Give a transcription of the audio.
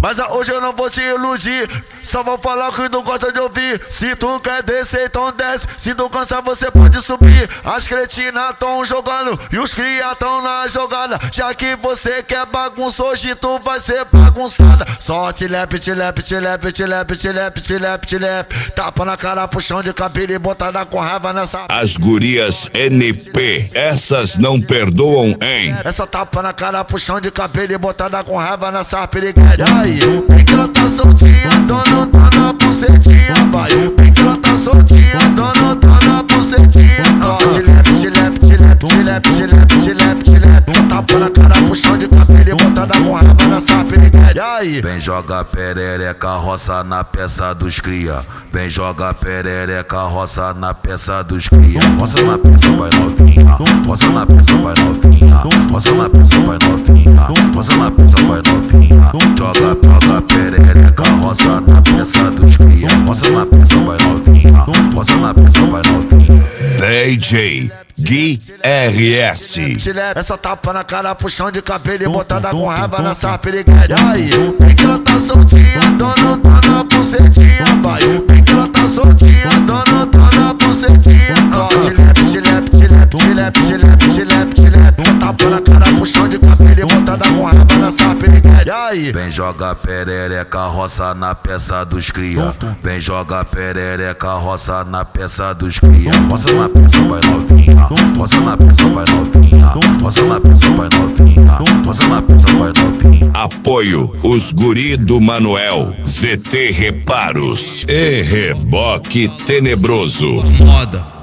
Mas hoje eu não vou te iludir, só vou falar o que tu gosta de ouvir. Se tu quer descer, então desce. Se tu cansar, você pode subir. As cretinas tão jogando e os cria tão na jogada. Já que você quer bagunça, hoje tu vai ser bagunçada. Só tilepe, tilepe, tilepe, tilepe, tilepe, tilepe, tilepe. Tapa na cara, puxão de cabelo e botada com raiva nessa. As gurias NP, essas não perdoam, hein? Essa tapa na cara, puxão de cabelo e botada com raiva nessa piriguete. Aí, bem que ela tá soltinha, dona bucetinha. Vai, bem que ela tá soltinha, dona bucetinha. Ó, tilepe, tilepe, tilepe, tilepe, tilepe, tilepe, tilepe. Tapa na cara, puxão de cabelo e botada com raiva nessa piriguete. Aí, vem joga perereca, roça na peça dos cria. Vem joga perereca, roça na peça dos cria. Roça na peça, vai novinha. Roça na peça, vai novinha. Roça na peça, vai novinha. Roça na peça, vai novinha. Joga perereca, roça na peça dos cria. Roça na peça, vai novinha. Roça na peça, vai novinha. DJ Gui RS. Essa tapa na cara, puxão de cabelo e botada com raiva nessa piriguete. Aí, bem que ela tá soltinha, dona bucetinha. Vai, bem que ela tá soltinha, dona bucetinha. Ó, tilepe, tilepe, tilepe, tilepe, tilepe, tilepe, tilepe. Tapa na cara, puxão de cabelo e botada com raiva nessa piriguete. Aí, vem joga perereca, roça na peça dos cria. Vem joga perereca, roça na peça dos cria. Roça na peça, vai novinha. Roça na peça, vai novinha. Roça na peça, vai novinha. Roça na peça, vai novinha. Apoio os guri do Manuel, ZT Reparos e Reboque Tenebroso. Moda.